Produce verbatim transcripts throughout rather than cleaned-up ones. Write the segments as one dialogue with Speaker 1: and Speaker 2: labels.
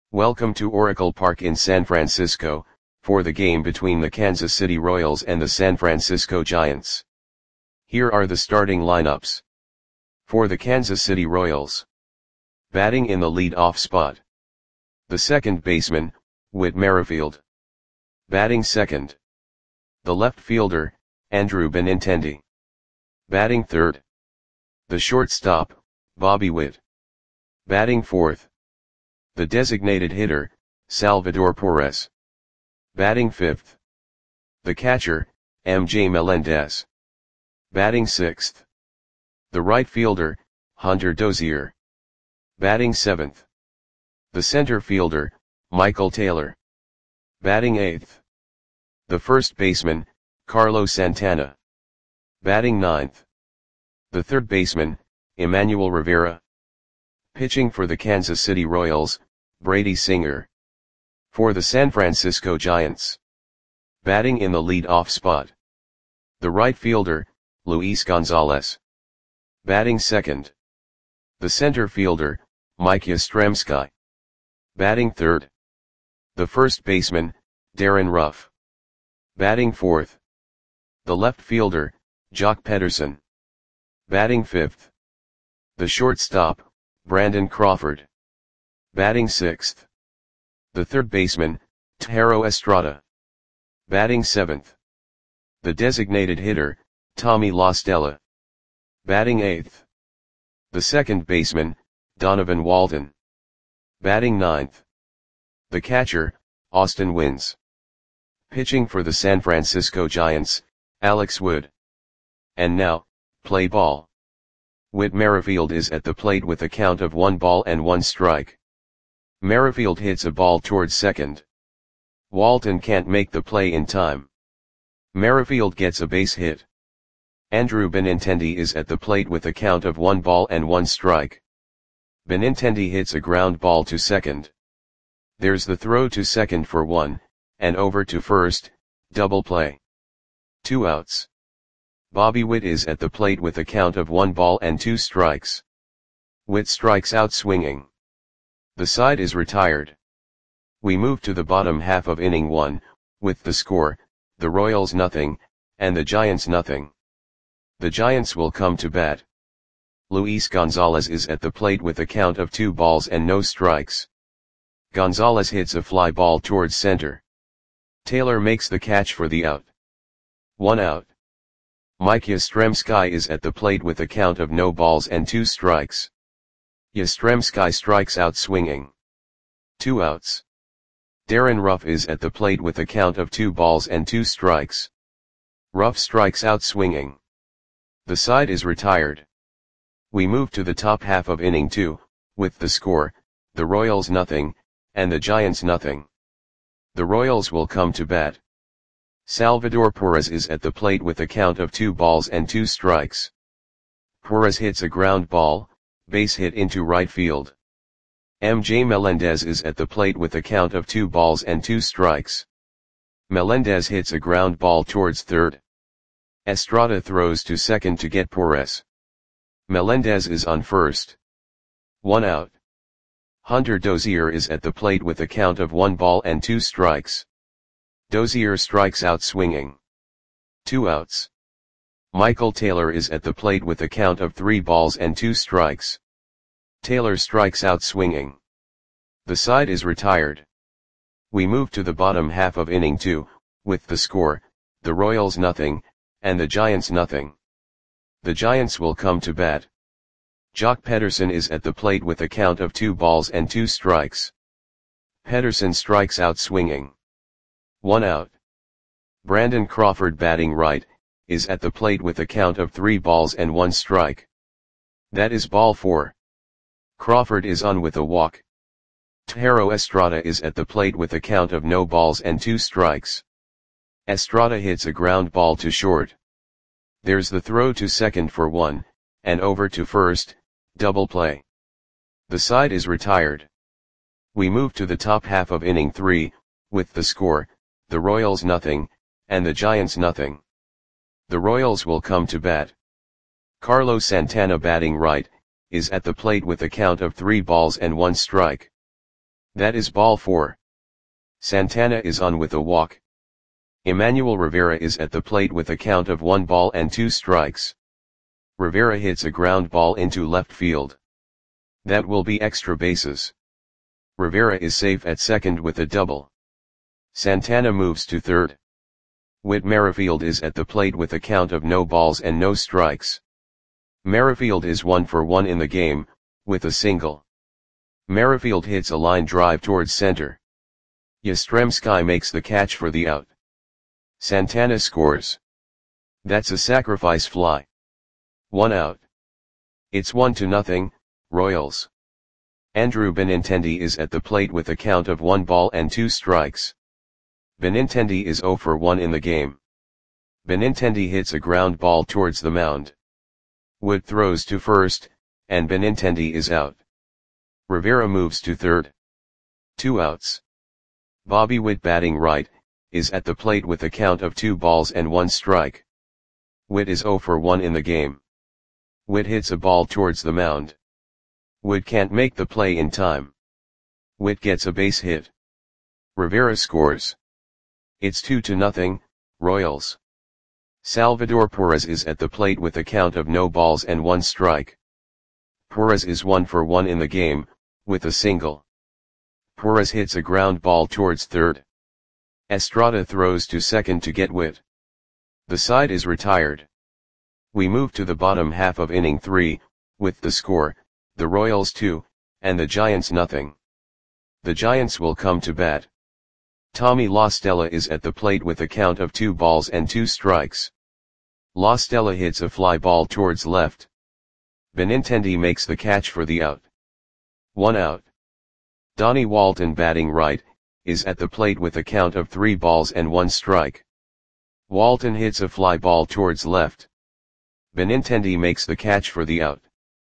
Speaker 1: Welcome to Oracle Park in San Francisco, for the game between the Kansas City Royals and the San Francisco Giants. Here are the starting lineups. For the Kansas City Royals. Batting in the lead-off spot. The second baseman, Whit Merrifield. Batting second. The left fielder, Andrew Benintendi. Batting third. The shortstop, Bobby Witt. Batting fourth. The designated hitter, Salvador Perez. Batting fifth. The catcher, M J Melendez. Batting sixth. The right fielder, Hunter Dozier. Batting seventh. The center fielder, Michael Taylor. Batting eighth. The first baseman, Carlos Santana. Batting ninth. The third baseman, Emmanuel Rivera. Pitching for the Kansas City Royals, Brady Singer. For the San Francisco Giants. Batting in the lead-off spot. The right fielder, Luis Gonzalez. Batting second. The center fielder, Mike Yastrzemski. Batting third. The first baseman, Darren Ruff. Batting fourth. The left fielder, Joc Pederson. Batting fifth. The shortstop, Brandon Crawford. Batting sixth. The third baseman, Thairo Estrada. Batting seventh. The designated hitter, Tommy La Stella. Batting eighth. The second baseman, Donovan Walden. Batting ninth. The catcher, Austin Wynns. Pitching for the San Francisco Giants, Alex Wood. And now, play ball. Whit Merrifield is at the plate with a count of one ball and one strike. Merrifield hits a ball towards second. Walton can't make the play in time. Merrifield gets a base hit. Andrew Benintendi is at the plate with a count of one ball and one strike. Benintendi hits a ground ball to second. There's the throw to second for one, and over to first, double play. Two outs. Bobby Witt is at the plate with a count of one ball and two strikes. Witt strikes out swinging. The side is retired. We move to the bottom half of inning one, with the score, the Royals nothing, and the Giants nothing. The Giants will come to bat. Luis Gonzalez is at the plate with a count of two balls and no strikes. Gonzalez hits a fly ball towards center. Taylor makes the catch for the out. One out. Mike Yastrzemski is at the plate with a count of no balls and two strikes. Yastrzemski strikes out swinging. Two outs. Darren Ruff is at the plate with a count of two balls and two strikes. Ruff strikes out swinging. The side is retired. We move to the top half of inning two, with the score, the Royals nothing, and the Giants nothing. The Royals will come to bat. Salvador Perez is at the plate with a count of two balls and two strikes. Perez hits a ground ball, base hit into right field. M J Melendez is at the plate with a count of two balls and two strikes. Melendez hits a ground ball towards third. Estrada throws to second to get Perez. Melendez is on first. One out. Hunter Dozier is at the plate with a count of one ball and two strikes. Dozier strikes out swinging. Two outs. Michael Taylor is at the plate with a count of three balls and two strikes. Taylor strikes out swinging. The side is retired. We move to the bottom half of inning two, with the score, the Royals nothing, and the Giants nothing. The Giants will come to bat. Joc Pederson is at the plate with a count of two balls and two strikes. Pederson strikes out swinging. One out. Brandon Crawford batting right, is at the plate with a count of three balls and one strike. That is ball four. Crawford is on with a walk. Thairo Estrada is at the plate with a count of no balls and two strikes. Estrada hits a ground ball to short. There's the throw to second for one, and over to first, double play. The side is retired. We move to the top half of inning three, with the score, the Royals nothing, and the Giants nothing. The Royals will come to bat. Carlos Santana batting right, is at the plate with a count of three balls and one strike. That is ball four. Santana is on with a walk. Emmanuel Rivera is at the plate with a count of one ball and two strikes. Rivera hits a ground ball into left field. That will be extra bases. Rivera is safe at second with a double. Santana moves to third. Whit Merrifield is at the plate with a count of no balls and no strikes. Merrifield is one for one in the game, with a single. Merrifield hits a line drive towards center. Yastrzemski makes the catch for the out. Santana scores. That's a sacrifice fly. One out. It's one to nothing, Royals. Andrew Benintendi is at the plate with a count of one ball and two strikes. Benintendi is zero for one in the game. Benintendi hits a ground ball towards the mound. Wood throws to first, and Benintendi is out. Rivera moves to third. Two outs. Bobby Witt, batting right, is at the plate with a count of two balls and one strike. Witt is zero for one in the game. Witt hits a ball towards the mound. Witt can't make the play in time. Witt gets a base hit. Rivera scores. It's two to nothing, Royals. Salvador Perez is at the plate with a count of no balls and one strike. Perez is one for one in the game, with a single. Perez hits a ground ball towards third. Estrada throws to second to get Witt. The side is retired. We move to the bottom half of inning three, with the score, the Royals two, and the Giants nothing. The Giants will come to bat. Tommy La Stella is at the plate with a count of two balls and two strikes. La Stella hits a fly ball towards left. Benintendi makes the catch for the out. One out. Donnie Walton, batting right, is at the plate with a count of three balls and one strike. Walton hits a fly ball towards left. Benintendi makes the catch for the out.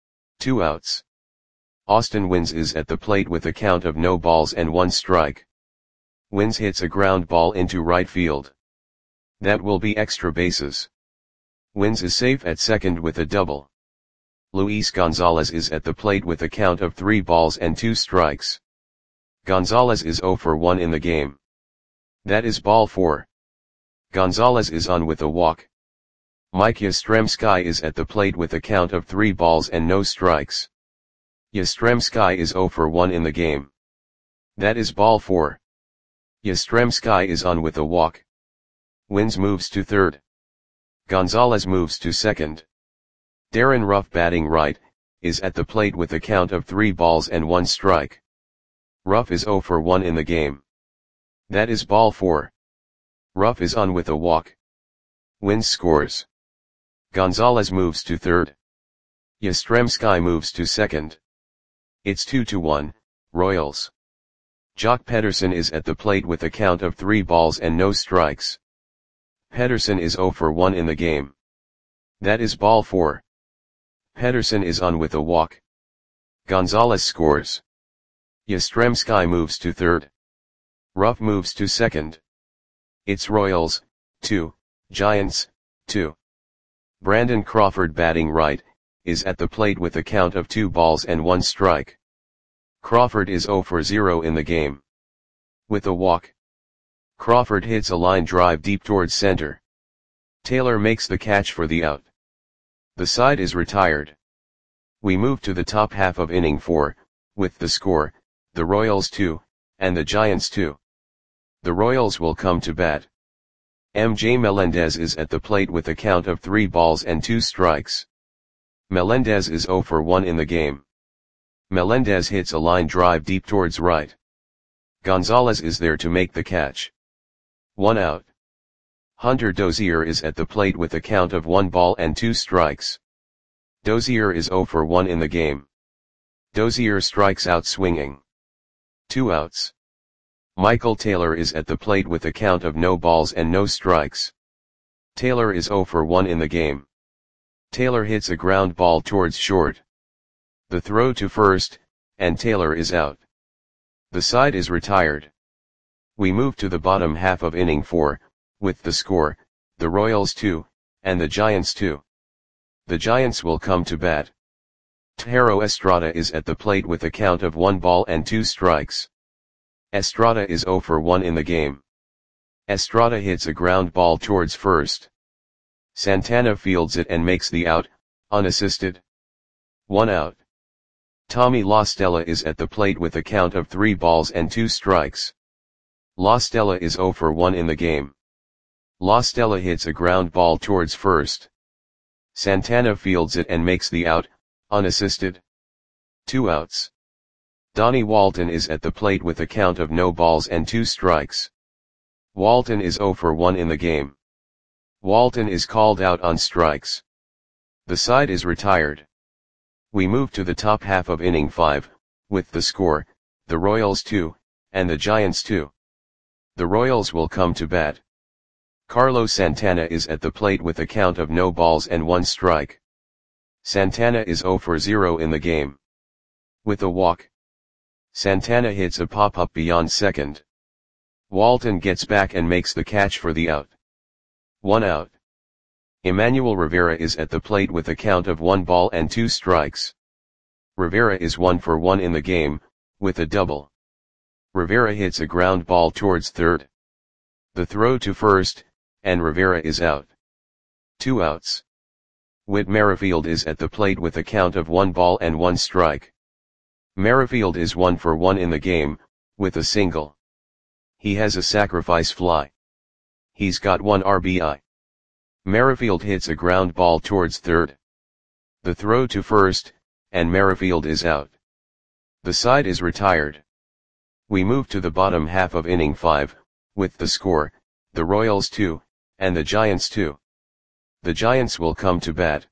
Speaker 1: Two outs. Austin Wynns is at the plate with a count of no balls and one strike. Wynns hits a ground ball into right field. That will be extra bases. Wynns is safe at second with a double. Luis Gonzalez is at the plate with a count of three balls and two strikes. Gonzalez is zero for one in the game. That is ball four. Gonzalez is on with a walk. Mike Yastrzemski is at the plate with a count of three balls and no strikes. Yastrzemski is zero for one in the game. That is ball four. Yastrzemski is on with a walk. Wynns moves to third. Gonzalez moves to second. Darren Ruff, batting right, is at the plate with a count of three balls and one strike. Ruff is zero for one in the game. That is ball four. Ruff is on with a walk. Wynns scores. Gonzalez moves to third. Yastrzemski moves to second. It's two to one, Royals. Jock Pederson is at the plate with a count of three balls and no strikes. Pederson is zero for one in the game. That is ball four. Pederson is on with a walk. Gonzalez scores. Yastrzemski moves to third. Ruff moves to second. It's Royals, two, Giants, two. Brandon Crawford, batting right, is at the plate with a count of two balls and one strike. Crawford is zero for zero in the game. With a walk. Crawford hits a line drive deep towards center. Taylor makes the catch for the out. The side is retired. We move to the top half of inning four, with the score, the Royals two, and the Giants two. The Royals will come to bat. M J Melendez is at the plate with a count of three balls and two strikes. Melendez is zero for one in the game. Melendez hits a line drive deep towards right. Gonzalez is there to make the catch. One out. Hunter Dozier is at the plate with a count of one ball and two strikes. Dozier is zero for one in the game. Dozier strikes out swinging. Two outs. Michael Taylor is at the plate with a count of no balls and no strikes. Taylor is zero for one in the game. Taylor hits a ground ball towards short. The throw to first, and Taylor is out. The side is retired. We move to the bottom half of inning four, with the score, the Royals two, and the Giants two. The Giants will come to bat. Tejero Estrada is at the plate with a count of one ball and two strikes. Estrada is zero for one in the game. Estrada hits a ground ball towards first. Santana fields it and makes the out, unassisted. One out. Tommy La Stella is at the plate with a count of three balls and two strikes. La Stella is zero for one in the game. La Stella hits a ground ball towards first. Santana fields it and makes the out, unassisted. Two outs. Donnie Walton is at the plate with a count of no balls and two strikes. Walton is zero for one in the game. Walton is called out on strikes. The side is retired. We move to the top half of inning five, with the score, the Royals two, and the Giants two. The Royals will come to bat. Carlos Santana is at the plate with a count of no balls and one strike. Santana is zero for zero in the game. With a walk, Santana hits a pop-up beyond second. Walton gets back and makes the catch for the out. One out. Emmanuel Rivera is at the plate with a count of one ball and two strikes. Rivera is one for one in the game, with a double. Rivera hits a ground ball towards third. The throw to first, and Rivera is out. Two outs. Whit Merrifield is at the plate with a count of one ball and one strike. Merrifield is one for one in the game, with a single. He has a sacrifice fly. He's got one R B I. Merrifield hits a ground ball towards third. The throw to first, and Merrifield is out. The side is retired. We move to the bottom half of inning five, with the score, the Royals two, and the Giants two. The Giants will come to bat.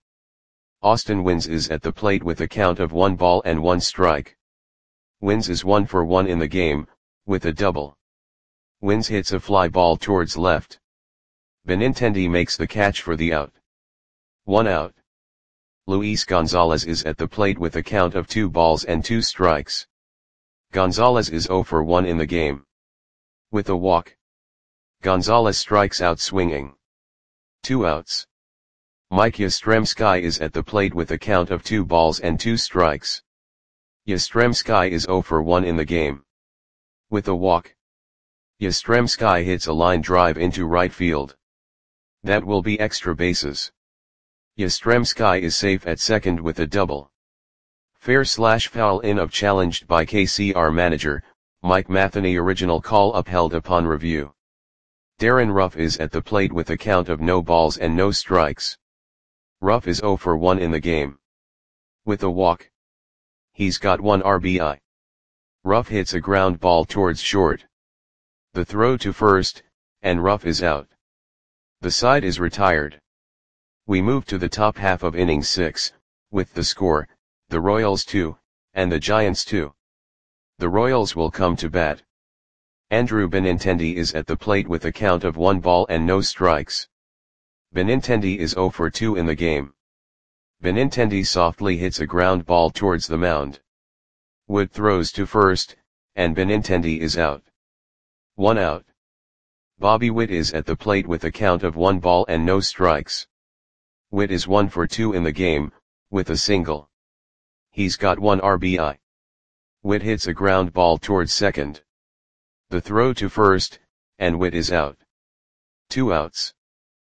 Speaker 1: Austin Wynns is at the plate with a count of one ball and one strike. Wynns is one for one in the game, with a double. Wynns hits a fly ball towards left. Benintendi makes the catch for the out. One out. Luis Gonzalez is at the plate with a count of two balls and two strikes. Gonzalez is zero for one in the game. With a walk, Gonzalez strikes out swinging. Two outs. Mike Yastrzemski is at the plate with a count of two balls and two strikes. Yastrzemski is zero for one in the game. With a walk, Yastrzemski hits a line drive into right field. That will be extra bases. Yastrzemski is safe at second with a double. Fair slash foul in of challenged by K C R manager, Mike Matheny. Original call upheld upon review. Darren Ruff is at the plate with a count of no balls and no strikes. Ruff is zero for one in the game. With a walk, he's got one R B I. Ruff hits a ground ball towards short. The throw to first, and Ruff is out. The side is retired. We move to the top half of inning six, with the score, the Royals two, and the Giants two. The Royals will come to bat. Andrew Benintendi is at the plate with a count of one ball and no strikes. Benintendi is zero for two in the game. Benintendi softly hits a ground ball towards the mound. Wood throws to first, and Benintendi is out. One out. Bobby Witt is at the plate with a count of one ball and no strikes. Witt is one for two in the game, with a single. He's got one R B I. Witt hits a ground ball towards second. The throw to first, and Witt is out. Two outs.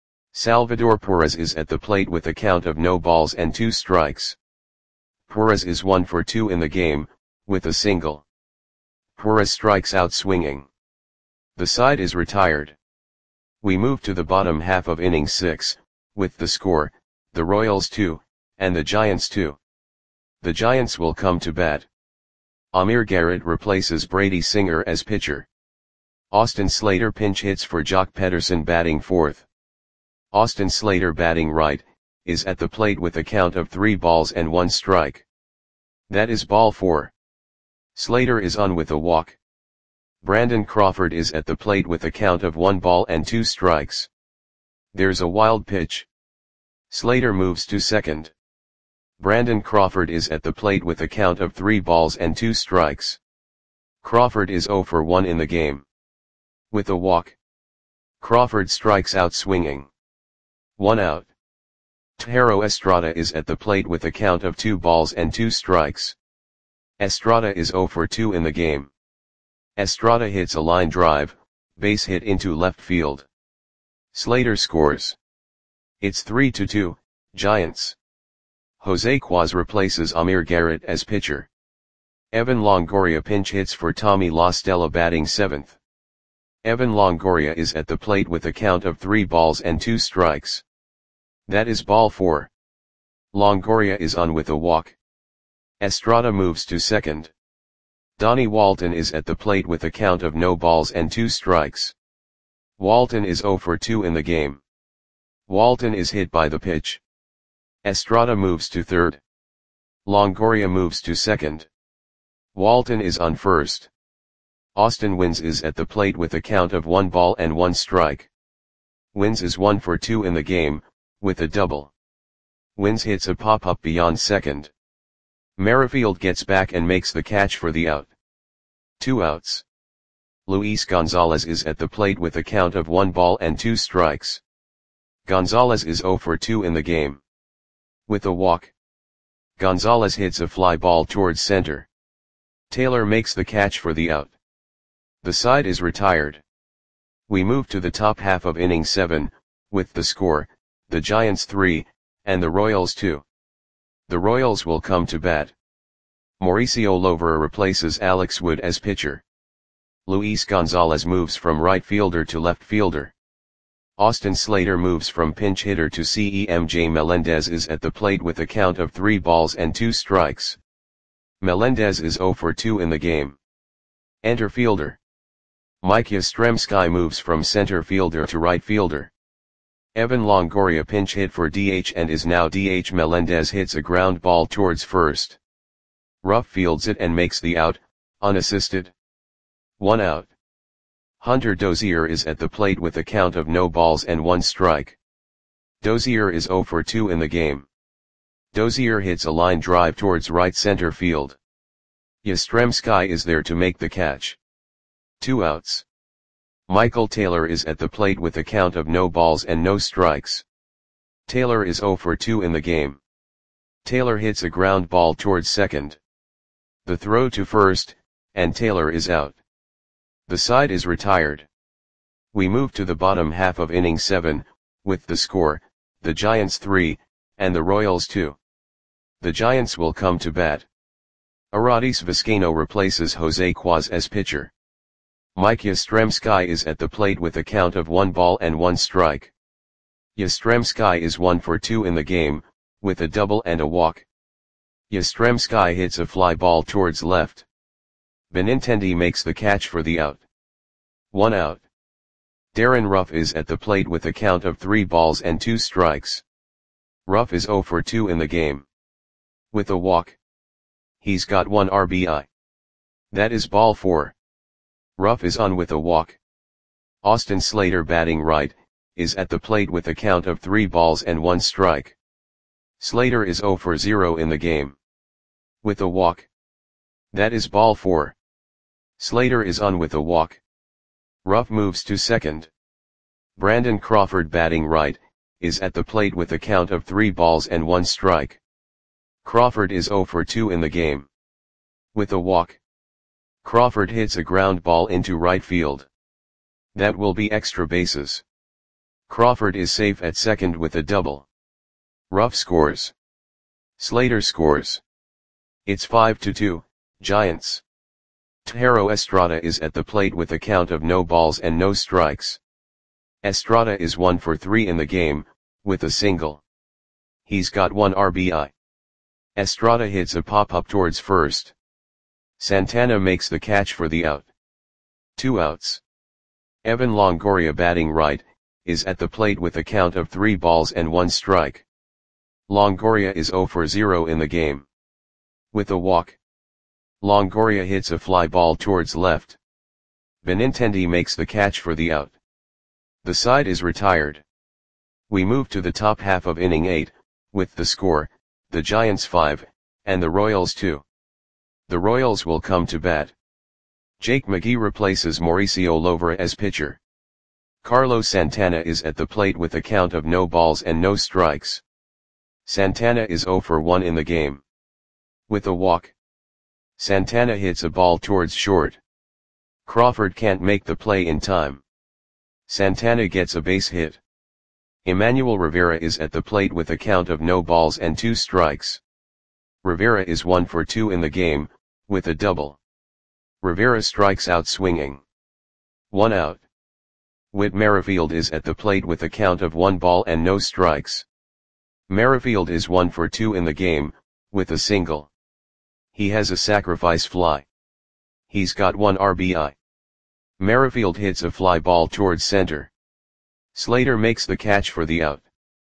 Speaker 1: Salvador Perez is at the plate with a count of no balls and two strikes. Perez is one for two in the game, with a single. Perez strikes out swinging. The side is retired. We move to the bottom half of inning six, with the score, the Royals two, and the Giants two. The Giants will come to bat. Amir Garrett replaces Brady Singer as pitcher. Austin Slater pinch hits for Jock Pederson batting fourth. Austin Slater batting right, is at the plate with a count of three balls and one strike. That is ball four. Slater is on with a walk. Brandon Crawford is at the plate with a count of one ball and two strikes. There's a wild pitch. Slater moves to second. Brandon Crawford is at the plate with a count of three balls and two strikes. Crawford is zero for one in the game. With a walk, Crawford strikes out swinging. One out. Tejero Estrada is at the plate with a count of two balls and two strikes. Estrada is zero for two in the game. Estrada hits a line drive, base hit into left field. Slater scores. It's three to two, Giants. Jose Cuas replaces Amir Garrett as pitcher. Evan Longoria pinch hits for Tommy La Stella batting seventh. Evan Longoria is at the plate with a count of three balls and two strikes. That is ball four. Longoria is on with a walk. Estrada moves to second. Donnie Walton is at the plate with a count of no balls and two strikes. Walton is oh for two in the game. Walton is hit by the pitch. Estrada moves to third. Longoria moves to second. Walton is on first. Austin Wynns is at the plate with a count of one ball and one strike. Wynns is one for two in the game, with a double. Wynns hits a pop-up beyond second. Merrifield gets back and makes the catch for the out. Two outs. Luis Gonzalez is at the plate with a count of one ball and two strikes. Gonzalez is oh for two in the game. With a walk. Gonzalez hits a fly ball towards center. Taylor makes the catch for the out. The side is retired. We move to the top half of inning seven, with the score, the Giants three, and the Royals two. The Royals will come to bat. Mauricio Lovera replaces Alex Wood as pitcher. Luis Gonzalez moves from right fielder to left fielder. Austin Slater moves from pinch hitter to C E M J Melendez is at the plate with a count of three balls and two strikes. Melendez is oh for two in the game. Enter fielder. Mike Yastrzemski moves from center fielder to right fielder. Evan Longoria pinch hit for D H and is now D H. Melendez hits a ground ball towards first. Ruff fields it and makes the out, unassisted. One out. Hunter Dozier is at the plate with a count of no balls and one strike. Dozier is oh for two in the game. Dozier hits a line drive towards right center field. Yastrzemski is there to make the catch. Two outs. Michael Taylor is at the plate with a count of no balls and no strikes. Taylor is oh for two in the game. Taylor hits a ground ball towards second. The throw to first, and Taylor is out. The side is retired. We move to the bottom half of inning seven, with the score, the Giants three, and the Royals two. The Giants will come to bat. Aradis Vizcaino replaces Jose Cuas as pitcher. Mike Yastrzemski is at the plate with a count of one ball and one strike. Yastrzemski is one for two in the game, with a double and a walk. Yastrzemski hits a fly ball towards left. Benintendi makes the catch for the out. One out. Darren Ruff is at the plate with a count of three balls and two strikes. Ruff is oh for two in the game. With a walk. He's got one R B I. That is ball four. Ruff is on with a walk. Austin Slater batting right, is at the plate with a count of three balls and one strike. Slater is oh for zero in the game. With a walk. That is ball four. Slater is on with a walk. Ruff moves to second. Brandon Crawford batting right, is at the plate with a count of three balls and one strike. Crawford is oh for two in the game. With a walk. Crawford hits a ground ball into right field. That will be extra bases. Crawford is safe at second with a double. Ruff scores. Slater scores. It's five to two, Giants. Thairo Estrada is at the plate with a count of no balls and no strikes. Estrada is one for three in the game, with a single. He's got one R B I. Estrada hits a pop-up towards first. Santana makes the catch for the out. Two outs. Evan Longoria batting right, is at the plate with a count of three balls and one strike. Longoria is oh for zero in the game. With a walk. Longoria hits a fly ball towards left. Benintendi makes the catch for the out. The side is retired. We move to the top half of inning eight, with the score, the Giants five, and the Royals two. The Royals will come to bat. Jake McGee replaces Mauricio Lovera as pitcher. Carlos Santana is at the plate with a count of no balls and no strikes. Santana is oh for one in the game. With a walk. Santana hits a ball towards short. Crawford can't make the play in time. Santana gets a base hit. Emmanuel Rivera is at the plate with a count of no balls and two strikes. Rivera is one for two in the game, with a double. Rivera strikes out swinging. One out. Whit Merrifield is at the plate with a count of one ball and no strikes. Merrifield is one for two in the game, with a single. He has a sacrifice fly. He's got one R B I. Merrifield hits a fly ball towards center. Slater makes the catch for the out.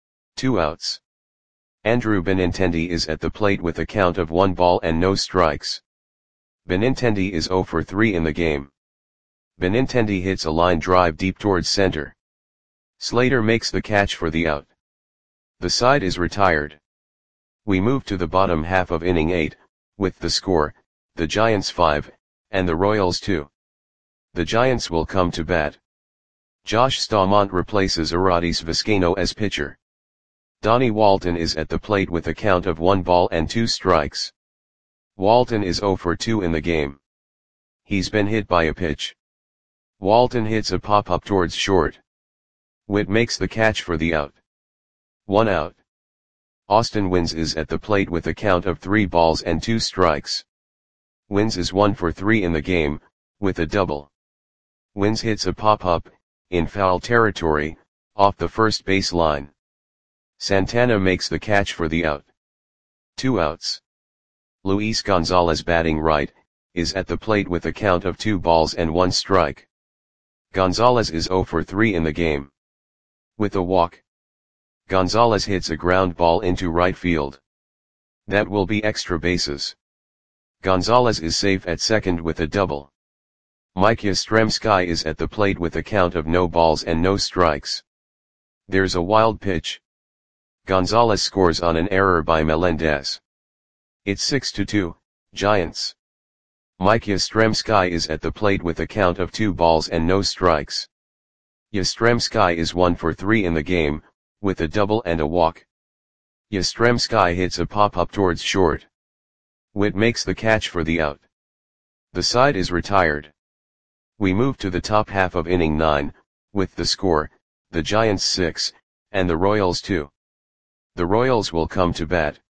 Speaker 1: Two outs. Andrew Benintendi is at the plate with a count of one ball and no strikes. Benintendi is zero for three in the game. Benintendi hits a line drive deep towards center. Slater makes the catch for the out. The side is retired. We move to the bottom half of inning eight, with the score, the Giants five, and the Royals two. The Giants will come to bat. Josh Staumont replaces Arodys Vizcaino as pitcher. Donnie Walton is at the plate with a count of one ball and two strikes. Walton is zero for two in the game. He's been hit by a pitch. Walton hits a pop-up towards short. Whit makes the catch for the out. One out. Austin Wynns is at the plate with a count of three balls and two strikes. Wynns is one for three in the game, with a double. Wynns hits a pop-up, in foul territory, off the first base line. Santana makes the catch for the out. Two outs. Luis Gonzalez, batting right, is at the plate with a count of two balls and one strike. Gonzalez is zero for three in the game. With a walk. Gonzalez hits a ground ball into right field. That will be extra bases. Gonzalez is safe at second with a double. Mike Yastrzemski is at the plate with a count of no balls and no strikes. There's a wild pitch. Gonzalez scores on an error by Melendez. It's six to two, Giants. Mike Yastrzemski is at the plate with a count of two balls and no strikes. Yastrzemski is one for three in the game, with a double and a walk. Yastrzemski hits a pop-up towards short. Whit makes the catch for the out. The side is retired. We move to the top half of inning nine, with the score, the Giants six, and the Royals two. The Royals will come to bat.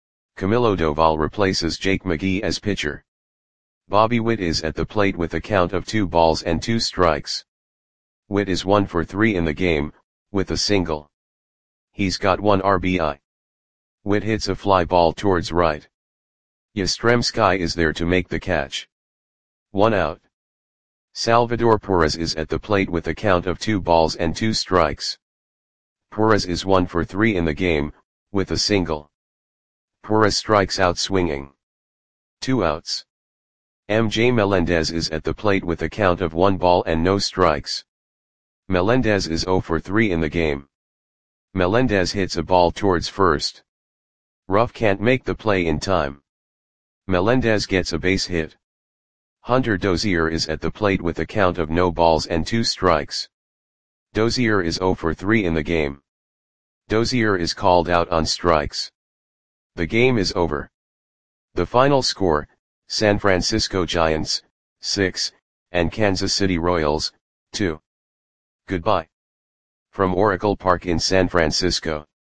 Speaker 1: Camilo Doval replaces Jake McGee as pitcher. Bobby Witt is at the plate with a count of two balls and two strikes. Witt is one for three in the game, with a single. He's got one R B I. Witt hits a fly ball towards right. Yastrzemski is there to make the catch. One out. Salvador Perez is at the plate with a count of two balls and two strikes. Perez is one for three in the game, with a single. Perez strikes out swinging. Two outs. M J Melendez is at the plate with a count of one ball and no strikes. Melendez is zero for three in the game. Melendez hits a ball towards first. Ruff can't make the play in time. Melendez gets a base hit. Hunter Dozier is at the plate with a count of no balls and two strikes. Dozier is zero for three in the game. Dozier is called out on strikes. The game is over. The final score, San Francisco Giants, six, and Kansas City Royals, two. Goodbye. From Oracle Park in San Francisco.